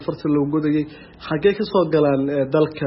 farta loo godayay xagee ka soo galaan dalka.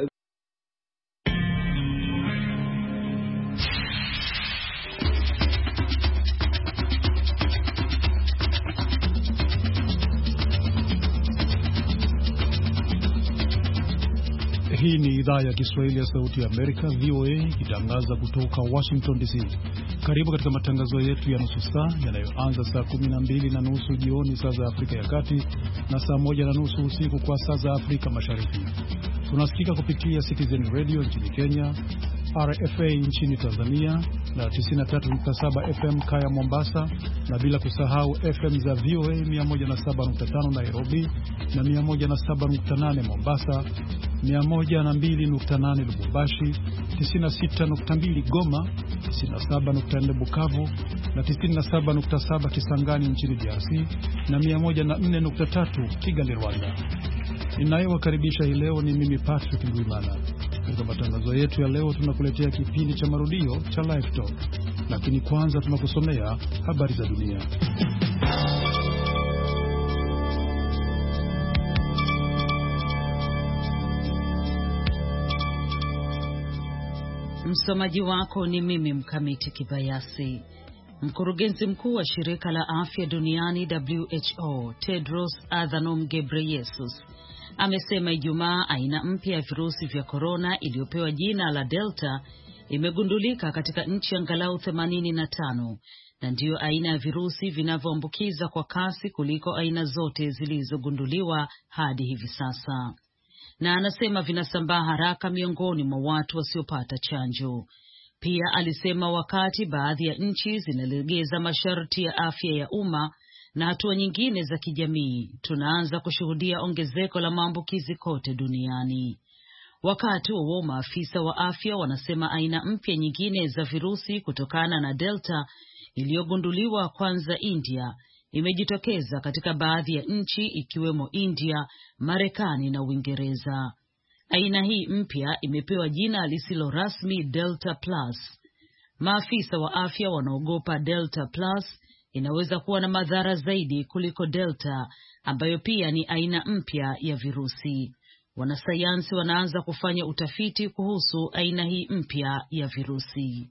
Hii ni idhaa ya Kiswahili ya Sauti ya Amerika, VOA, ikitangaza kutoka Washington DC. Karibu katika matangazo yetu ya nusu saa yanayoanza saa 12:30 jioni saa za Afrika ya Kati na saa 1:30 usiku kwa saa za Afrika Mashariki. Tunasikika kupitia Citizen Radio nchini Kenya, RFA nchini Tanzania na 93.7 FM Kaya Mombasa, na bila kusahau FM za VOA 107.5 Nairobi na 107.8 Mombasa, 102.8 Lubumbashi, 96.2 Goma, 97.4 Bukavu na 97.7 Kisangani nchini DRC na 104.3 Kigali, Rwanda. Ninayewakaribisha hii leo ni mimi Patrick Ndwimana. Katika matangazo yetu ya leo tunakuletea kipindi cha marudio cha Live Talk, lakini kwanza tunakusomea habari za dunia. Msomaji wako ni mimi Mkamiti Kibayasi. Mkurugenzi mkuu wa shirika la afya duniani WHO, Tedros Adhanom Ghebreyesus, amesema Ijumaa aina mpya ya virusi vya corona iliyopewa jina la Delta imegundulika katika nchi angalau 85 na ndiyo aina ya virusi vinavyoambukiza kwa kasi kuliko aina zote zilizogunduliwa hadi hivi sasa. Na anasema vinasambaa haraka miongoni mwa watu wasiopata chanjo. Pia alisema wakati baadhi ya nchi zinalegeza masharti ya afya ya umma na hatua nyingine za kijamii, tunaanza kushuhudia ongezeko la maambukizi kote duniani. Wakati huo maafisa wa afya wanasema aina mpya nyingine za virusi kutokana na Delta iliyogunduliwa kwanza India imejitokeza katika baadhi ya nchi ikiwemo India, Marekani na Uingereza. Aina hii mpya imepewa jina lisilo rasmi Delta Plus. Maafisa wa afya wanaogopa Delta Plus inaweza kuwa na madhara zaidi kuliko Delta, ambayo pia ni aina mpya ya virusi. Wanasayansi wanaanza kufanya utafiti kuhusu aina hii mpya ya virusi.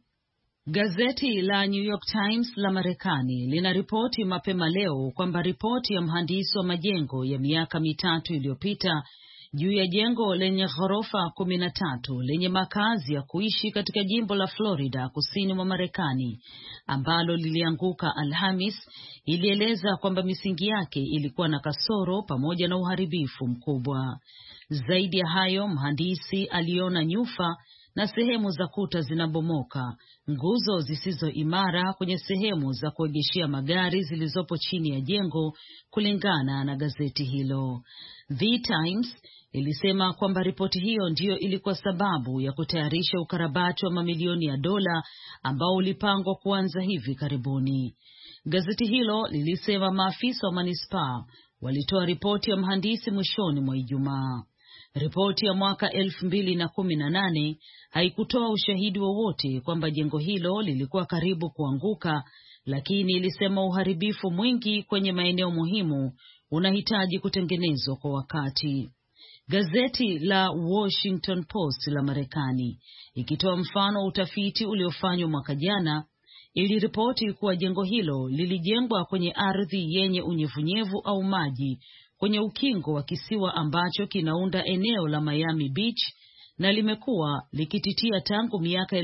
Gazeti la New York Times la Marekani linaripoti mapema leo kwamba ripoti ya mhandisi wa majengo ya miaka 3 iliyopita juu ya jengo lenye ghorofa 13 lenye makazi ya kuishi katika jimbo la Florida kusini mwa Marekani ambalo lilianguka Alhamis ilieleza kwamba misingi yake ilikuwa na kasoro pamoja na uharibifu mkubwa. Zaidi ya hayo, mhandisi aliona nyufa na sehemu za kuta zinabomoka, nguzo zisizo imara kwenye sehemu za kuegeshia magari zilizopo chini ya jengo, kulingana na gazeti hilo. The Times ilisema kwamba ripoti hiyo ndiyo ilikuwa sababu ya kutayarisha ukarabati wa mamilioni ya dola ambao ulipangwa kuanza hivi karibuni. Gazeti hilo lilisema maafisa wa manispaa walitoa ripoti ya mhandisi mwishoni mwa Ijumaa. Ripoti ya mwaka 2018 haikutoa ushahidi wowote kwamba jengo hilo lilikuwa karibu kuanguka, lakini ilisema uharibifu mwingi kwenye maeneo muhimu unahitaji kutengenezwa kwa wakati. Gazeti la Washington Post la Marekani, ikitoa mfano wa utafiti uliofanywa mwaka jana, iliripoti kuwa jengo hilo lilijengwa kwenye ardhi yenye unyevunyevu au maji kwenye ukingo wa kisiwa ambacho kinaunda eneo la Miami Beach na limekuwa likititia tangu miaka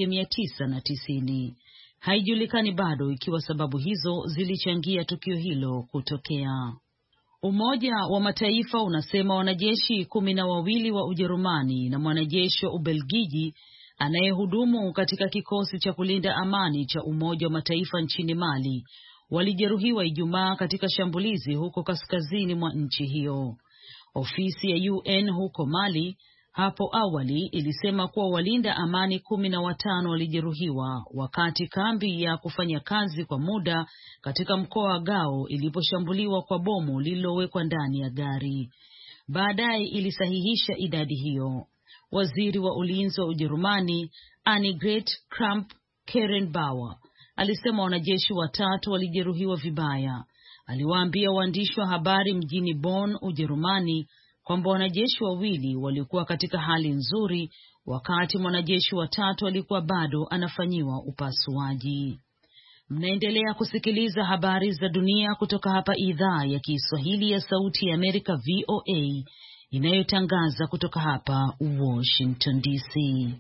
1990. Haijulikani bado ikiwa sababu hizo zilichangia tukio hilo kutokea. Umoja wa Mataifa unasema wanajeshi 12 wa Ujerumani na mwanajeshi wa Ubelgiji anayehudumu katika kikosi cha kulinda amani cha Umoja wa Mataifa nchini Mali walijeruhiwa Ijumaa katika shambulizi huko kaskazini mwa nchi hiyo. Ofisi ya UN huko Mali hapo awali ilisema kuwa walinda amani 15 walijeruhiwa wakati kambi ya kufanya kazi kwa muda katika mkoa wa Gao iliposhambuliwa kwa bomu lililowekwa ndani ya gari. Baadaye ilisahihisha idadi hiyo. Waziri wa ulinzi wa Ujerumani Annegret Kramp-Karrenbauer alisema wanajeshi 3 walijeruhiwa vibaya. aliwaambia waandishi wa habari mjini Bonn, Ujerumani, kwamba wanajeshi wawili walikuwa katika hali nzuri wakati mwanajeshi wa tatu alikuwa bado anafanyiwa upasuaji. Mnaendelea kusikiliza habari za dunia kutoka hapa idhaa ya Kiswahili ya Sauti ya Amerika, VOA, inayotangaza kutoka hapa Washington DC.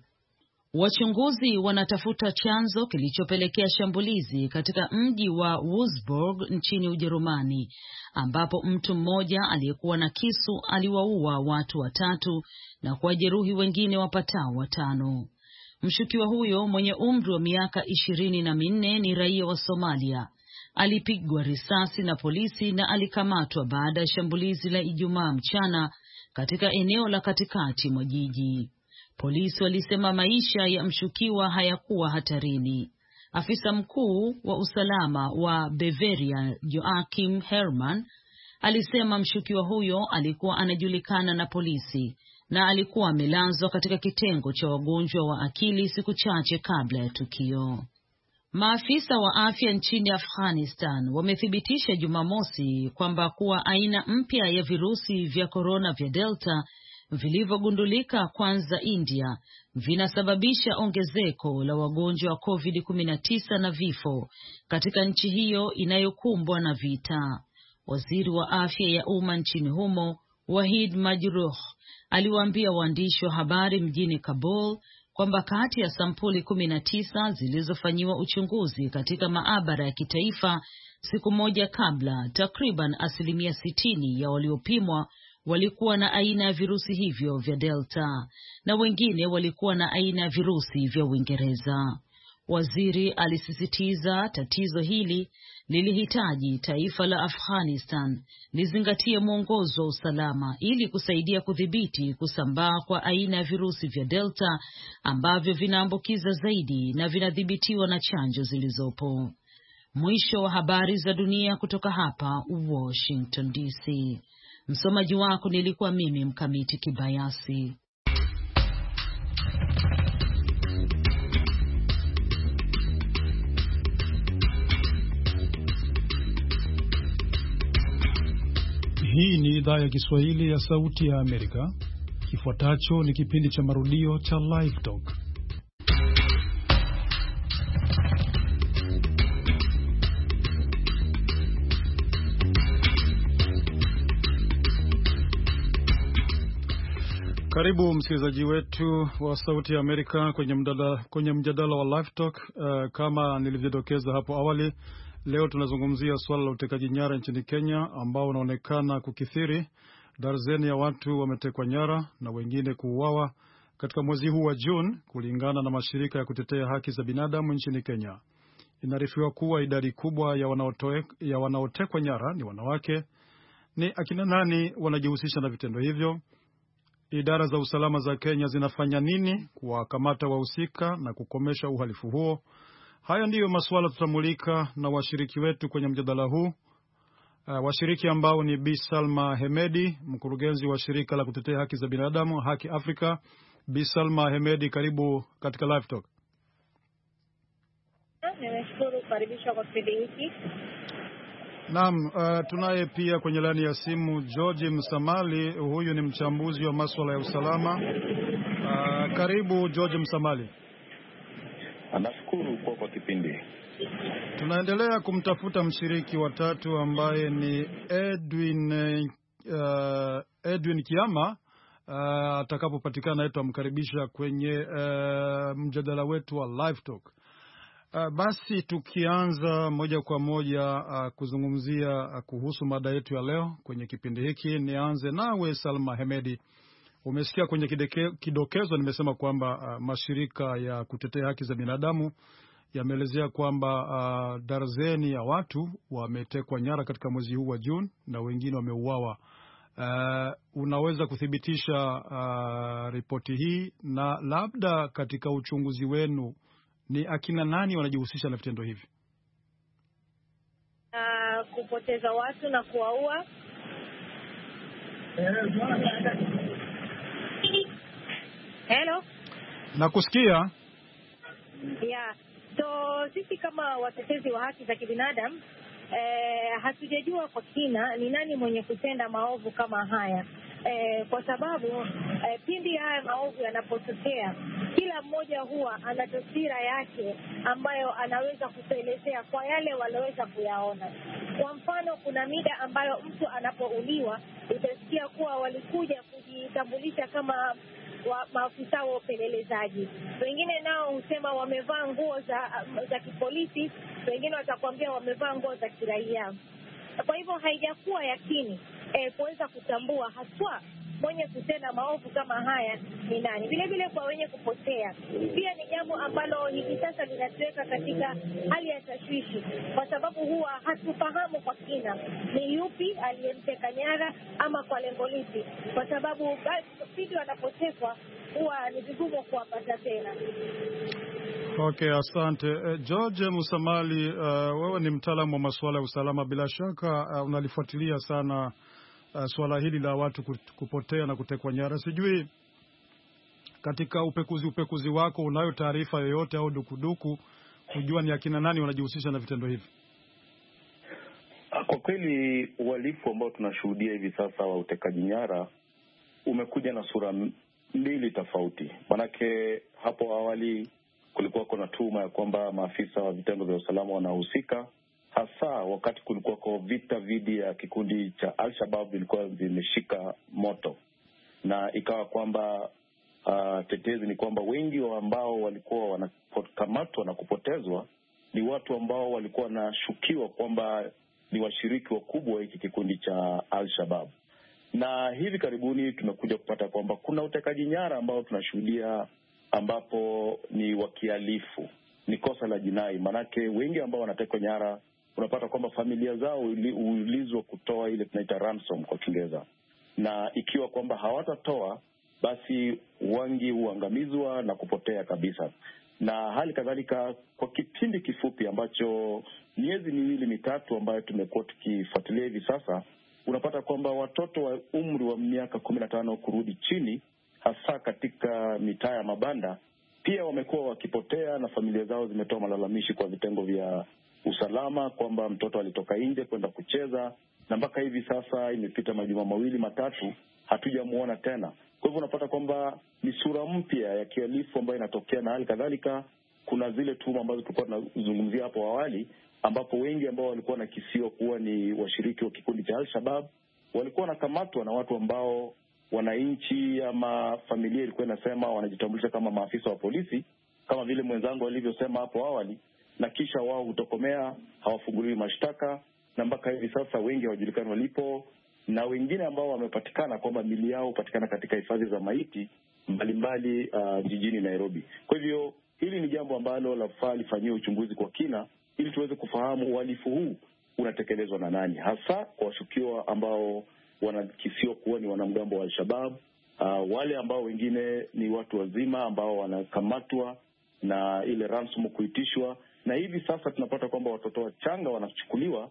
Wachunguzi wanatafuta chanzo kilichopelekea shambulizi katika mji wa Wurzburg nchini Ujerumani, ambapo mtu mmoja aliyekuwa na kisu aliwaua watu 3 na kuwajeruhi wengine wapatao 5. Mshukiwa huyo mwenye umri wa miaka 24 ni raia wa Somalia. Alipigwa risasi na polisi na alikamatwa baada ya shambulizi la Ijumaa mchana katika eneo la katikati mwa jiji. Polisi walisema maisha ya mshukiwa hayakuwa hatarini. Afisa mkuu wa usalama wa Bavaria, Joachim Herrmann, alisema mshukiwa huyo alikuwa anajulikana na polisi na alikuwa amelazwa katika kitengo cha wagonjwa wa akili siku chache kabla ya tukio. Maafisa wa afya nchini Afghanistan wamethibitisha Jumamosi kwamba kuwa aina mpya ya virusi vya korona vya Delta vilivyogundulika kwanza India vinasababisha ongezeko la wagonjwa wa COVID-19 na vifo katika nchi hiyo inayokumbwa na vita. Waziri wa afya ya umma nchini humo, Wahid Majruh, aliwaambia waandishi wa habari mjini Kabul kwamba kati ya sampuli 19 zilizofanyiwa uchunguzi katika maabara ya kitaifa siku moja kabla, takriban 60% ya waliopimwa walikuwa na aina ya virusi hivyo vya Delta na wengine walikuwa na aina ya virusi vya Uingereza. Waziri alisisitiza tatizo hili lilihitaji taifa la Afghanistan lizingatie mwongozo wa usalama ili kusaidia kudhibiti kusambaa kwa aina ya virusi vya Delta ambavyo vinaambukiza zaidi na vinadhibitiwa na chanjo zilizopo. Mwisho wa habari za dunia kutoka hapa Washington DC. Msomaji wako nilikuwa mimi Mkamiti Kibayasi. Hii ni idhaa ya Kiswahili ya Sauti ya Amerika. Kifuatacho ni kipindi cha marudio cha Live Talk. Karibu msikilizaji wetu wa Sauti ya Amerika kwenye mjadala wa Live Talk. Kama nilivyodokeza hapo awali, leo tunazungumzia swala la utekaji nyara nchini Kenya ambao unaonekana kukithiri. Darzeni ya watu wametekwa nyara na wengine kuuawa katika mwezi huu wa June, kulingana na mashirika ya kutetea haki za binadamu nchini Kenya. Inaarifiwa kuwa idadi kubwa ya wanaotekwa nyara ni wanawake. Ni akina nani wanajihusisha na vitendo hivyo? Idara za usalama za Kenya zinafanya nini kuwakamata wahusika na kukomesha uhalifu huo? Haya ndiyo masuala tutamulika na washiriki wetu kwenye mjadala huu. Washiriki ambao ni Bi Salma Hemedi, mkurugenzi wa shirika la kutetea haki za binadamu Haki Afrika. Bi Salma Hemedi, karibu katika Live Talk. Nimeshukuru kukaribishwa kwa kipindi hiki. Naam, tunaye pia kwenye laini ya simu George Msamali. Huyu ni mchambuzi wa masuala ya usalama. Karibu George Msamali. Nashukuru kwa kipindi. Tunaendelea kumtafuta mshiriki wa tatu ambaye ni Edwin Kiama. Atakapopatikana tutamkaribisha kwenye mjadala wetu wa Live Talk. Basi tukianza moja kwa moja kuzungumzia kuhusu mada yetu ya leo kwenye kipindi hiki, nianze nawe Salma Hemedi. Umesikia kwenye kidokezo nimesema kwamba mashirika ya kutetea haki za binadamu yameelezea kwamba darzeni ya watu wametekwa nyara katika mwezi huu wa June na wengine wameuawa. Unaweza kuthibitisha ripoti hii, na labda katika uchunguzi wenu ni akina nani wanajihusisha na vitendo hivi? Kupoteza watu na kuwaua. Hello? Nakusikia. Yeah. So sisi kama watetezi wa haki za kibinadamu hatujajua kwa kina ni nani mwenye kutenda maovu kama haya. Kwa sababu pindi haya maovu yanapotokea, kila mmoja huwa ana taswira yake ambayo anaweza kutuelezea kwa yale waloweza kuyaona. Kwa mfano, kuna mida ambayo mtu anapouliwa utasikia kuwa walikuja kujitambulisha kama maafisa wa upelelezaji. Wengine nao husema wamevaa nguo za kipolisi, wengine watakwambia wamevaa nguo za kiraia. Kwa hivyo haijakuwa yakini kuweza kutambua haswa mwenye kutenda maovu kama haya ni nani. Vile vile kwa wenye kupotea pia ni jambo ambalo hivi sasa linatuweka katika hali ya tashwishi, kwa sababu huwa hatufahamu kwa kina ni yupi aliyemteka nyara ama kwa lengo lipi, kwa sababu pindi wanapotekwa huwa ni vigumu kuwapata tena. Okay, asante. George Musamali, wewe ni mtaalamu wa masuala ya usalama, bila shaka unalifuatilia sana swala hili la watu kupotea na kutekwa nyara. Sijui katika upekuzi wako unayo taarifa yoyote au dukuduku kujua ni akina nani wanajihusisha na vitendo hivi? Kwa kweli uhalifu ambao tunashuhudia hivi sasa wa utekaji nyara umekuja na sura mbili tofauti. Manake hapo awali kulikuwa kuna tuhuma ya kwamba maafisa wa vitengo vya usalama wanahusika, hasa wakati kulikuwa kwa vita dhidi ya kikundi cha Al-Shabaab vilikuwa vimeshika moto, na ikawa kwamba tetezi ni kwamba wengi wa ambao walikuwa wanakamatwa na kupotezwa ni watu ambao walikuwa wanashukiwa kwamba ni washiriki wakubwa wa hiki kikundi cha Al-Shabaab. Na hivi karibuni tumekuja kupata kwamba kuna utekaji nyara ambao tunashuhudia ambapo ni wakihalifu, ni kosa la jinai. Manake wengi ambao wanatekwa nyara unapata kwamba familia zao huulizwa kutoa ile tunaita ransom kwa Kiingereza, na ikiwa kwamba hawatatoa basi wengi huangamizwa na kupotea kabisa. Na hali kadhalika kwa kipindi kifupi ambacho miezi 2-3 ambayo tumekuwa tukifuatilia hivi sasa, unapata kwamba watoto wa umri wa miaka 15 kurudi chini, hasa katika mitaa ya mabanda, pia wamekuwa wakipotea, na familia zao zimetoa malalamishi kwa vitengo vya usalama kwamba mtoto alitoka nje kwenda kucheza, na mpaka hivi sasa imepita majuma 2-3 hatujamuona tena. Kwa hivyo unapata kwamba ni sura mpya ya kihalifu ambayo inatokea, na hali kadhalika kuna zile tuhuma ambazo tulikuwa tunazungumzia hapo awali, ambapo wengi ambao walikuwa nakisiwa kuwa ni washiriki wa kikundi cha Al-Shabaab walikuwa wanakamatwa na watu ambao wananchi ama familia ilikuwa inasema wanajitambulisha kama maafisa wa polisi, kama vile mwenzangu alivyosema hapo awali, na kisha wao hutokomea, hawafunguliwi mashtaka, na mpaka hivi sasa wengi hawajulikani walipo, na wengine ambao wamepatikana kwamba mili yao hupatikana katika hifadhi za maiti mbalimbali jijini Nairobi. Kwa hivyo hili ni jambo ambalo lafaa lifanyiwe uchunguzi kwa kina ili tuweze kufahamu uhalifu huu unatekelezwa na nani, hasa kwa washukiwa ambao wanakisiwa kuwa ni wanamgambo wa Al-Shabaab, wale ambao wengine ni watu wazima ambao wanakamatwa na ile ransom kuitishwa, na hivi sasa tunapata kwamba watoto wachanga wanachukuliwa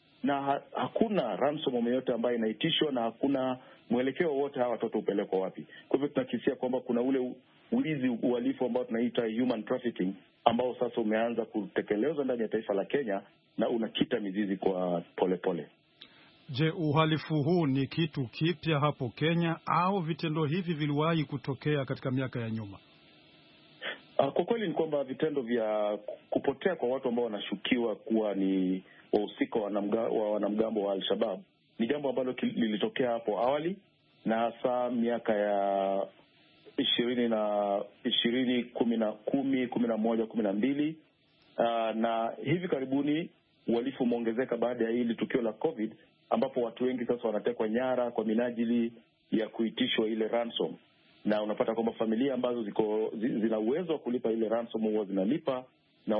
na hakuna ransom yoyote ambayo inaitishwa, na hakuna mwelekeo wote hawa watoto upelekwa wapi. Kwa hivyo tunakisia kwamba kuna ule ulizi, uhalifu ambao tunaita human trafficking, ambao sasa umeanza kutekelezwa ndani ya taifa la Kenya na unakita mizizi kwa polepole. Je, uhalifu huu ni kitu kipya hapo Kenya au vitendo hivi viliwahi kutokea katika miaka ya nyuma? Kwa kweli ni kwamba vitendo vya kupotea kwa watu ambao wanashukiwa kuwa ni wahusika wa wanamgambo wa Al-Shabaab ni jambo ambalo lilitokea hapo awali, na hasa miaka ya 2011, na hivi karibuni uhalifu umeongezeka baada ya hili tukio la COVID, ambapo watu wengi sasa wanatekwa nyara kwa minajili ya kuitishwa ile ransom, na unapata kwamba familia ambazo zina uwezo wa kulipa ile ransom huwa zinalipa, na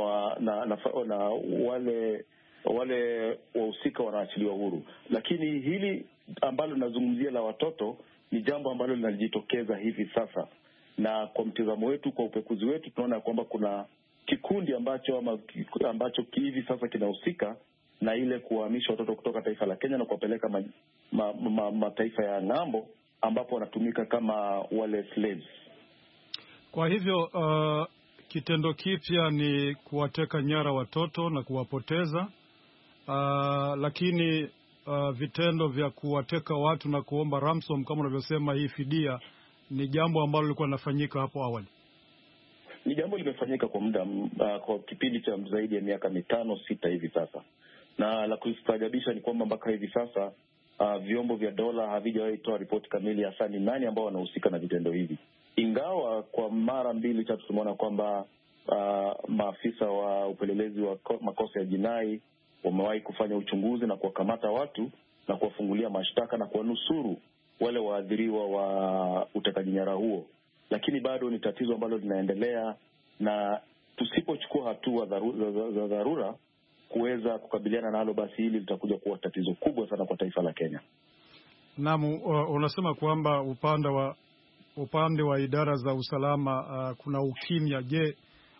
wale wahusika wanaachiliwa huru. Lakini hili ambalo linazungumzia la watoto ni jambo ambalo linajitokeza hivi sasa, na kwa mtazamo wetu, kwa upekuzi wetu, tunaona kwamba kuna kikundi ambacho hivi sasa kinahusika na ile kuhamisha watoto kutoka taifa la Kenya na kuwapeleka mataifa ya ng'ambo, ambapo wanatumika kama wale slaves. Kwa hivyo kitendo kipya ni kuwateka nyara watoto na kuwapoteza, lakini vitendo vya kuwateka watu na kuomba ransom kama unavyosema, hii fidia, ni jambo ambalo lilikuwa linafanyika hapo awali. Ni jambo limefanyika kwa muda kwa kipindi cha zaidi ya miaka 5-6 hivi sasa, na la kustaajabisha ni kwamba mpaka hivi sasa vyombo vya dola havijawahi toa ripoti kamili hasa ni nani ambao wanahusika na vitendo hivi, ingawa kwa mara 2-3 tumeona kwamba maafisa wa upelelezi wa makosa ya jinai wamewahi kufanya uchunguzi na kuwakamata watu na kuwafungulia mashtaka na kuwanusuru wale waathiriwa wa utekaji nyara huo, lakini bado ni tatizo ambalo linaendelea, na tusipochukua hatua za dharura kuweza kukabiliana nalo, basi hili litakuja kuwa tatizo kubwa sana kwa taifa la Kenya. Naam, unasema kwamba upande wa idara za usalama kuna ukimya. Je,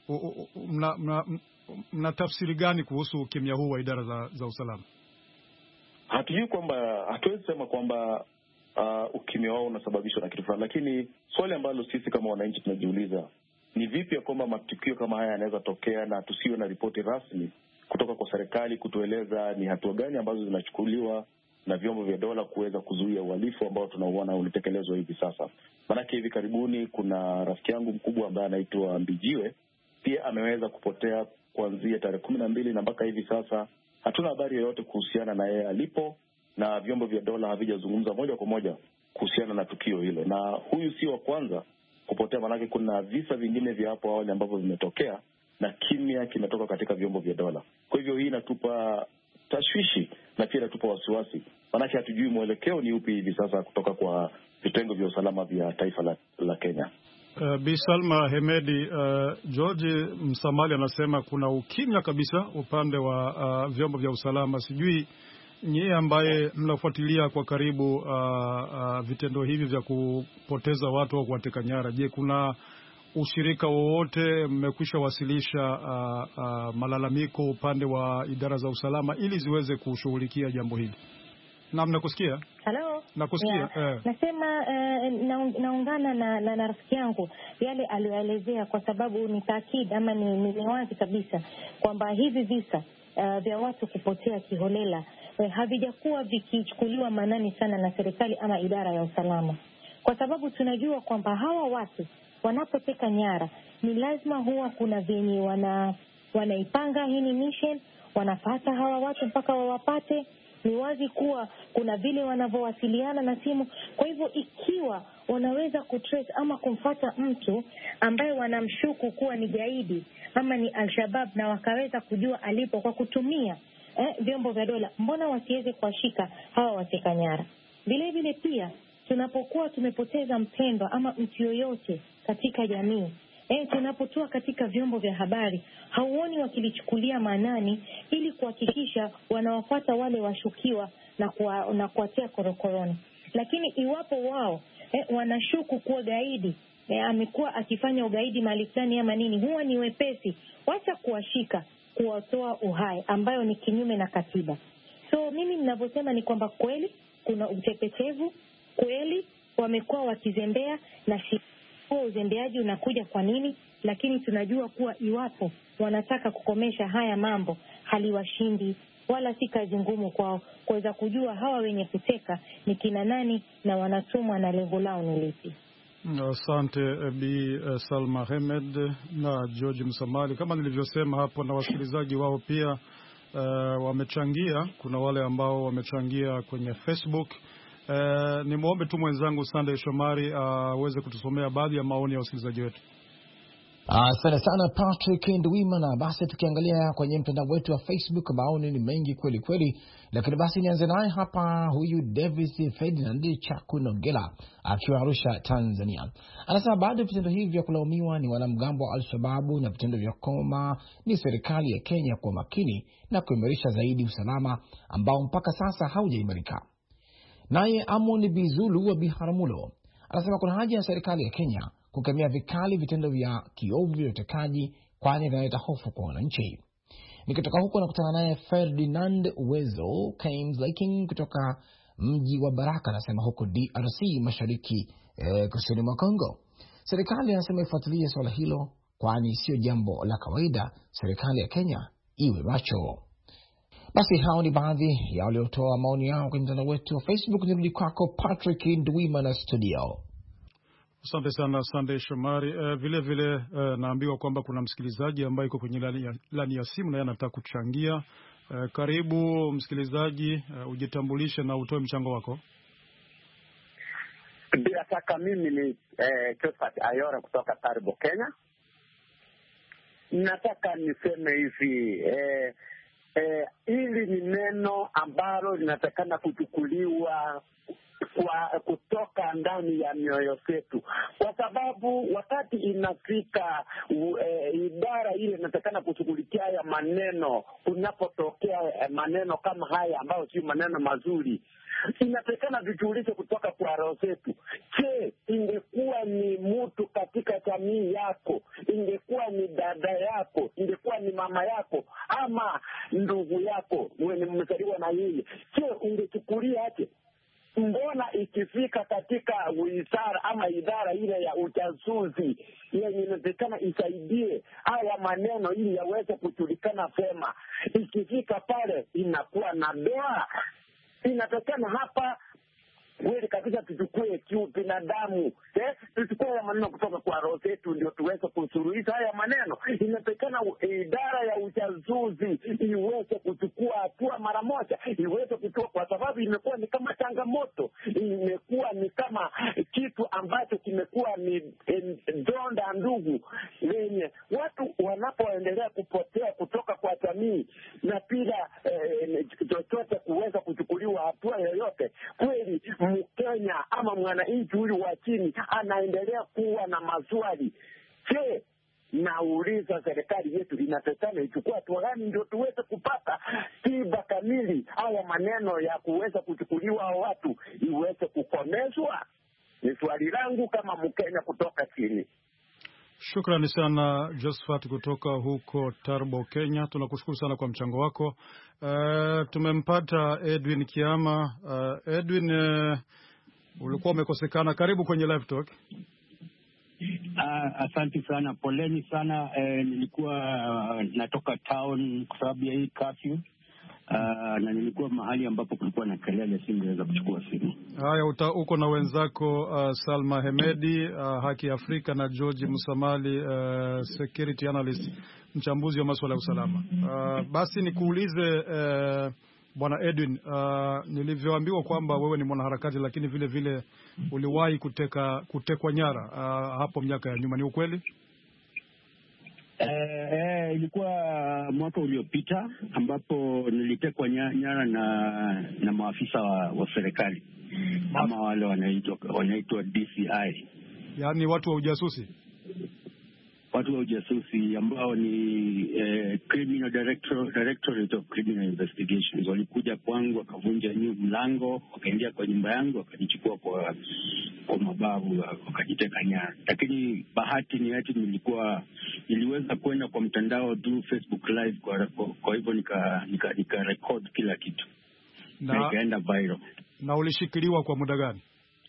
mna tafsiri gani kuhusu ukimya huu wa idara za usalama? Hatujui kwamba, hatuwezi sema kwamba ukimya wao unasababishwa na kitu fulani, lakini swali ambalo sisi kama wananchi tunajiuliza ni vipi ya kwamba matukio kama haya yanaweza tokea na tusiwe na ripoti rasmi kutoka kwa serikali kutueleza ni hatua gani ambazo zinachukuliwa na vyombo vya dola kuweza kuzuia uhalifu ambao tunauona ulitekelezwa hivi sasa. Maanake hivi karibuni kuna rafiki yangu mkubwa ambaye anaitwa Mbijiwe, pia ameweza kupotea kuanzia tarehe 12 na mpaka hivi sasa hatuna habari yoyote kuhusiana na yeye alipo, na vyombo vya dola havijazungumza moja kwa moja kuhusiana na tukio hilo. Na huyu si wa kwanza kupotea, maanake kuna visa vingine vya hapo awali ambavyo vimetokea na kimya kimetoka katika vyombo vya dola. Kwa hivyo hii inatupa tashwishi na pia inatupa wasiwasi, maanake hatujui mwelekeo ni upi hivi sasa kutoka kwa vitengo vya usalama vya taifa la Kenya. Bi Salma Hemedi, George Msamali anasema kuna ukimya kabisa upande wa vyombo vya usalama. Sijui nyie ambaye mnafuatilia kwa karibu vitendo hivi vya kupoteza watu au kuwateka nyara, je, kuna ushirika wowote mmekwisha wasilisha malalamiko upande wa idara za usalama ili ziweze kushughulikia jambo hili? Naam, nakusikia. Hello. Nakusikia. Yeah. Nasema naungana na rafiki yangu yale aliyoelezea, kwa sababu ni taakid ama ni wazi kabisa kwamba hivi visa vya watu kupotea kiholela havijakuwa vikichukuliwa maanani sana na serikali ama idara ya usalama, kwa sababu tunajua kwamba hawa watu wanapoteka nyara ni lazima huwa kuna venye wanaipanga hii ni mission, wanapata hawa watu mpaka wawapate. Ni wazi kuwa kuna vile wanavyowasiliana na simu. Kwa hivyo ikiwa wanaweza kutrace ama kumfuata mtu ambaye wanamshuku kuwa ni gaidi ama ni Al-Shabaab na wakaweza kujua alipo kwa kutumia vyombo vya dola, mbona wasiweze kuwashika hawa wateka nyara? Vile vile pia tunapokuwa tumepoteza mpendwa ama mtu yoyote katika jamii, tunapotua katika vyombo vya habari, hauoni wakilichukulia maanani ili kuhakikisha wanawafuata wale washukiwa na kuwatia korokoroni. Lakini iwapo wao wanashuku kuwa gaidi amekuwa akifanya ugaidi mahali fulani ama nini, huwa ni wepesi wacha kuwashika, kuwatoa uhai, ambayo ni kinyume na katiba. So mimi ninavyosema ni kwamba kweli kuna utepetevu, kweli wamekuwa wakizembea, na huo uzembeaji unakuja kwa nini? Lakini tunajua kuwa iwapo wanataka kukomesha haya mambo haliwashindi, wala si kazi ngumu kwao kuweza kujua hawa wenye kuteka ni kina nani na wanatumwa na lengo lao ni lipi. Asante Bi Salma Hemed na George Msamali. Kama nilivyosema hapo, na wasikilizaji wao pia wamechangia. Kuna wale ambao wamechangia kwenye Facebook. Nimwombe tu mwenzangu Sunday Shomari aweze kutusomea baadhi ya maoni ya wasikilizaji wetu. Asante sana Patrick Ndwimana. Basi tukiangalia kwenye mtandao wetu wa Facebook, maoni ni mengi kweli kweli, lakini basi nianze naye hapa. Huyu Davis Ferdinand Chakunongela akiwa Arusha, Tanzania, anasema baada ya vitendo hivi vya kulaumiwa ni wanamgambo wa Al-Shababu na vitendo vya koma, ni serikali ya Kenya kwa makini na kuimarisha zaidi usalama ambao mpaka sasa haujaimarika. Naye Amon Bizulu wa Biharamulo anasema kuna haja ya serikali ya Kenya kukemea vikali vitendo vya kiovu vya utekaji, kwani vinaleta hofu kwa wananchi. Nikitoka huko na kutana naye Ferdinand Uwezo Kames Liking kutoka mji wa Baraka, anasema huko DRC mashariki kusini mwa Kongo. Serikali anasema ifuatilie swala hilo, kwani sio jambo la kawaida. Serikali ya Kenya iwe macho. Basi hao ni baadhi ya waliotoa maoni yao kwenye mtandao wetu wa Facebook. Nirudi kwako Patrick Ndwimana studio. Asante sana Sunday Shomari. Vile vile naambiwa kwamba kuna msikilizaji ambaye yuko kwenye lani ya simu na anataka kuchangia. Karibu msikilizaji, ujitambulishe na utoe mchango wako. Bila shaka mimi ni Josephat Ayora kutoka Taribo, Kenya. Nataka niseme hivi, hili ni neno ambalo linatakana kuchukuliwa kutoka ndani ya mioyo yetu, kwa sababu wakati inafika idara ile inatakana kushughulikia haya maneno, kunapotokea maneno kama haya ambayo si maneno mazuri, inatakana vijulishe kutoka kwa roho zetu. Je, ingekuwa ni mtu katika jamii yako, ingekuwa ni dada yako, ingekuwa ni mama yako ama ndugu yako mwenye mmezaliwa na yeye, je, ungechukulia aje? Mbona ikifika katika wizara ama idara ile ya ujasusi yenye inatakana isaidie haya maneno ili yaweze kujulikana vema, ikifika pale inakuwa na doa? Inatakana hapa kweli kabisa tuchukue binadamu, tuchukue haya maneno kutoka kwa roho zetu ndio tuweze kusuluhisha haya maneno. Inatakana idara ya ujasusi iweze kuchukua hatua mara moja, iweze kuchukua, kwa sababu imekuwa ni kama changamoto, imekuwa ni kama kitu ambacho kimekuwa ni donda ndugu lenye watu wanapoendelea kupotea kutoka kwa jamii na bila chochote kuweza kuchukuliwa hatua yoyote. Kweli Mkenya ama mwananchi huyu wa chini anaendelea kuwa na maswali. Je, nauliza serikali yetu inatakana ichukua hatua gani ndio tuweze kupata tiba kamili, haya maneno ya kuweza kuchukuliwa watu iweze kukomeshwa? Ni swali langu kama Mkenya kutoka chini. Shukrani sana Josephat kutoka huko Tarbo, Kenya. Tunakushukuru sana kwa mchango wako. Tumempata Edwin Kiama. Edwin, ulikuwa umekosekana. Karibu kwenye live talk. Asante sana, poleni sana. Nilikuwa natoka town kwa sababu ya hii curfew. Na nilikuwa mahali ambapo kulikuwa na kelele, singeweza kuchukua simu. Haya, uko na wenzako Salma Hemedi, Haki Afrika, na George Musamali, security analyst, mchambuzi wa masuala ya usalama. Basi nikuulize Bwana Edwin, nilivyoambiwa kwamba wewe ni mwanaharakati lakini vile vile uliwahi kutekwa nyara hapo miaka ya nyuma, ni ukweli? Ilikuwa mwaka uliopita ambapo nilitekwa nyara na maafisa wa serikali ama wale wanaitwa DCI, yaani watu wa ujasusi. Watu wa ujasusi ambao ni Criminal Directorate of Criminal Investigations. Walikuja kwangu, wakavunja mlango, wakaingia kwa nyumba yangu, wakanichukua kwa mabavu, wakajiteka nyara. Lakini bahati ni ati niliweza kwenda kwa mtandao through Facebook live, kwa hivyo nika record kila kitu na ikaenda viral. Na ulishikiliwa kwa muda gani?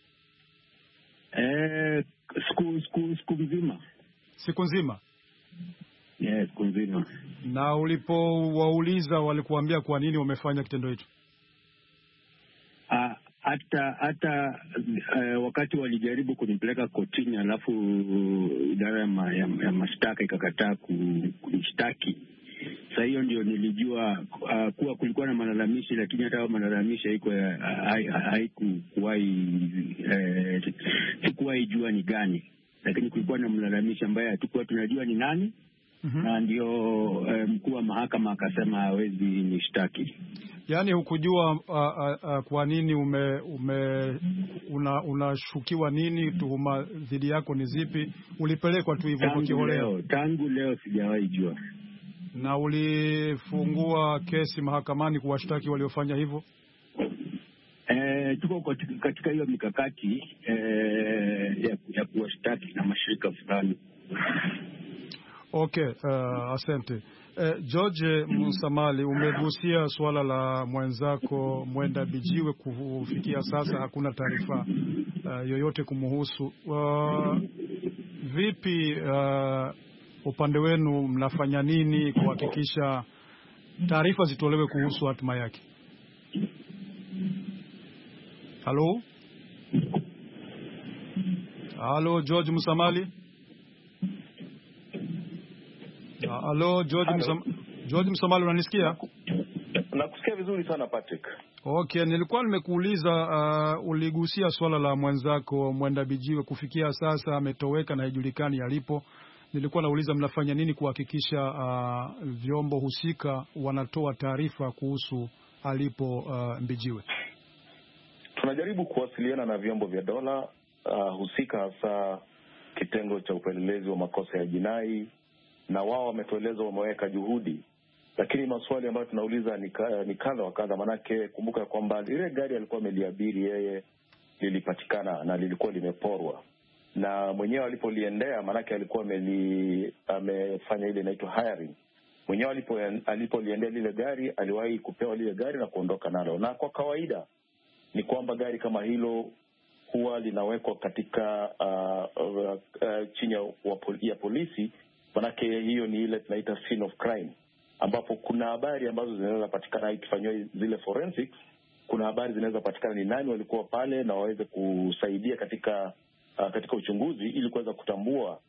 Siku nzima. Siku nzima? Yes, siku nzima. Na ulipowauliza walikuambia kwa nini wamefanya kitendo hicho? Hata wakati walijaribu kunipeleka kotini, alafu idara ya mashtaka ikakataa kunishtaki. Sasa hiyo ndio nilijua kuwa kulikuwa na malalamishi, lakini hata malalamishi sikuwahi jua ni gani, lakini kulikuwa na mlalamishi ambaye hatukuwa tunajua ni nani. Na ndio mkuu wa mahakama akasema hawezi nishtaki. Yaani hukujua kwa nini unashukiwa nini, tuhuma dhidi yako ni zipi? Ulipelekwa tu hivyo kwa kiholela? Tangu leo sijawahi jua. Na ulifungua kesi mahakamani kuwashtaki waliofanya hivyo? Tuko katika hiyo mikakati ya kuwashtaki na mashirika fulani. Okay, asante. George Musamali, umegusia suala la mwenzako Mwenda Bijiwe. Kufikia sasa hakuna taarifa yoyote kumuhusu. Vipi upande wenu mnafanya nini kuhakikisha taarifa zitolewe kuhusu hatima yake. Halo George Musamali. George Musamali, unanisikia? Nakusikia vizuri sana Patrick. Okay, nilikuwa nimekuuliza uligusia swala la mwenzako Mwenda Bijiwe, kufikia sasa ametoweka na haijulikani alipo. Nilikuwa nauliza mnafanya nini kuhakikisha vyombo husika wanatoa taarifa kuhusu alipo Bijiwe? Tunajaribu kuwasiliana na vyombo vya dola husika, hasa kitengo cha upelelezi wa makosa ya jinai, na wao wametueleza wameweka juhudi, lakini maswali ambayo tunauliza ni kadha wa kadha. Manake kumbuka kwamba ile gari alikuwa ameliabiri yeye lilipatikana na lilikuwa limeporwa, na mwenyewe alipoliendea, manake alikuwa amefanya ile inaitwa hiring. Mwenyewe alipoliendea lile gari aliwahi kupewa lile gari na kuondoka nalo, na kwa kawaida ni kwamba gari kama hilo huwa linawekwa katika chini ya polisi. Manake hiyo ni ile tunaita scene of crime, ambapo kuna habari ambazo zinaweza patikana ikifanywa zile forensics. Kuna habari zinaweza patikana ni nani walikuwa pale na waweze kusaidia katika uchunguzi ili kuweza kutambua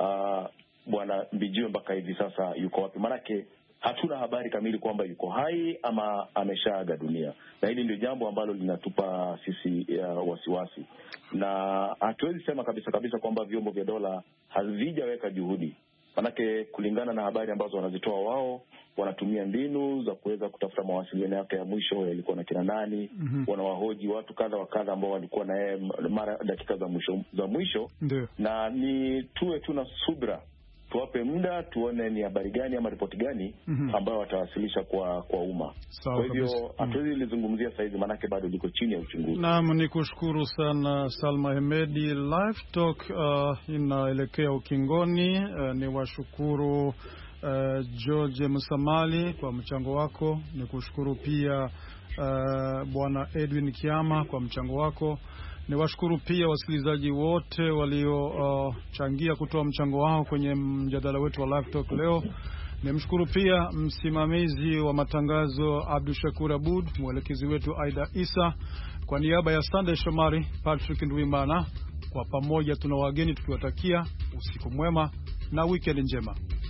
bwana Bijiwe mpaka hivi sasa yuko wapi. Manake hatuna habari kamili kwamba yuko hai ama ameshaaga dunia, na hili ndio jambo ambalo linatupa sisi wasiwasi, na hatuwezi sema kabisa kwamba vyombo vya dola havijaweka juhudi. Manake kulingana na habari ambazo wanazitoa wao, wanatumia mbinu za kuweza kutafuta mawasiliano yake ya mwisho yalikuwa na kina nani. Wanawahoji watu kadha wa kadha ambao walikuwa na yeye mara dakika za mwisho. Na ni tuwe tuna subra, tuwape muda tuone ni habari gani ama ripoti gani ambayo watawasilisha kwa umma. Kwa hivyo hatuwezi lizungumzia saizi, manake bado liko chini ya uchunguzi. Naam, nikushukuru sana Salma Hemedi. Live Talk inaelekea ukingoni. Ni washukuru George Musamali kwa mchango wako. Nikushukuru pia bwana Edwin Kiama kwa mchango wako. Niwashukuru pia wasikilizaji wote waliochangia kutoa mchango wao kwenye mjadala wetu wa Live Talk leo. Nimshukuru pia msimamizi wa matangazo Abdul Shakur Abud, mwelekezi wetu Aida Isa. Kwa niaba ya Sunday Shomari, Patrick Ndwimana, kwa pamoja tuna wageni tukiwatakia usiku mwema na weekend njema.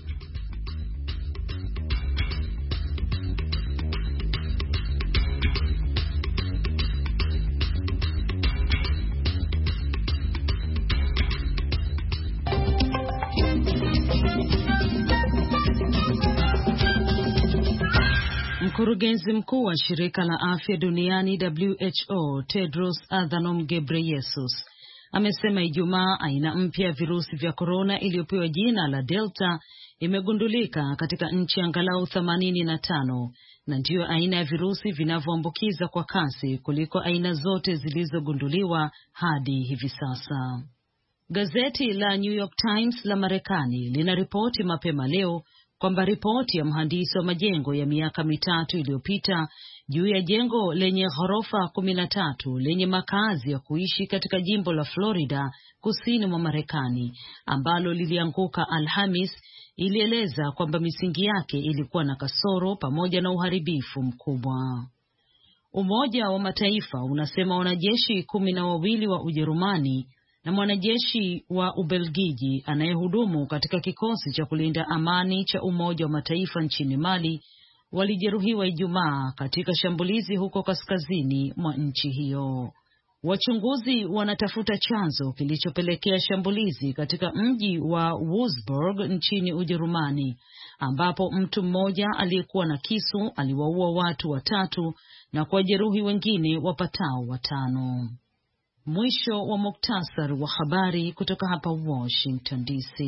Mkurugenzi mkuu wa shirika la afya duniani WHO Tedros Adhanom Ghebreyesus amesema Ijumaa aina mpya ya virusi vya korona iliyopewa jina la Delta imegundulika katika nchi angalau 85 na ndiyo aina ya virusi vinavyoambukiza kwa kasi kuliko aina zote zilizogunduliwa hadi hivi sasa. Gazeti la New York Times la Marekani linaripoti mapema leo kwamba ripoti ya mhandisi wa majengo ya miaka 3 iliyopita juu ya jengo lenye ghorofa 13 lenye makazi ya kuishi katika jimbo la Florida kusini mwa Marekani ambalo lilianguka Alhamis ilieleza kwamba misingi yake ilikuwa na kasoro pamoja na uharibifu mkubwa. Umoja wa Mataifa unasema wanajeshi 12 wa Ujerumani na mwanajeshi wa Ubelgiji anayehudumu katika kikosi cha kulinda amani cha Umoja wa Mataifa nchini Mali walijeruhiwa Ijumaa katika shambulizi huko kaskazini mwa nchi hiyo. Wachunguzi wanatafuta chanzo kilichopelekea shambulizi katika mji wa Wolfsburg nchini Ujerumani, ambapo mtu mmoja aliyekuwa na kisu aliwaua watu 3 na kuwajeruhi wengine wapatao 5. Mwisho wa muktasar wa habari kutoka hapa Washington DC.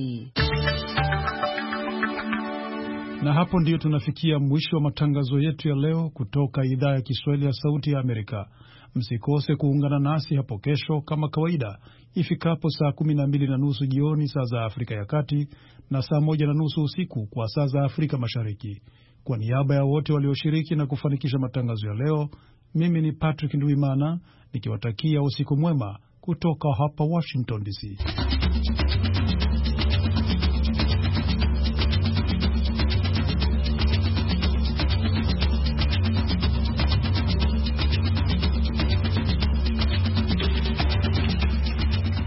Na hapo ndiyo tunafikia mwisho wa matangazo yetu ya leo kutoka idhaa ya Kiswahili ya Sauti ya Amerika. Msikose kuungana nasi hapo kesho kama kawaida ifikapo saa 12:30 jioni saa za Afrika ya Kati na saa 1:30 usiku kwa saa za Afrika Mashariki. Kwa niaba ya wote walioshiriki na kufanikisha matangazo ya leo, mimi ni Patrick Ndwimana nikiwatakia usiku mwema kutoka hapa Washington DC.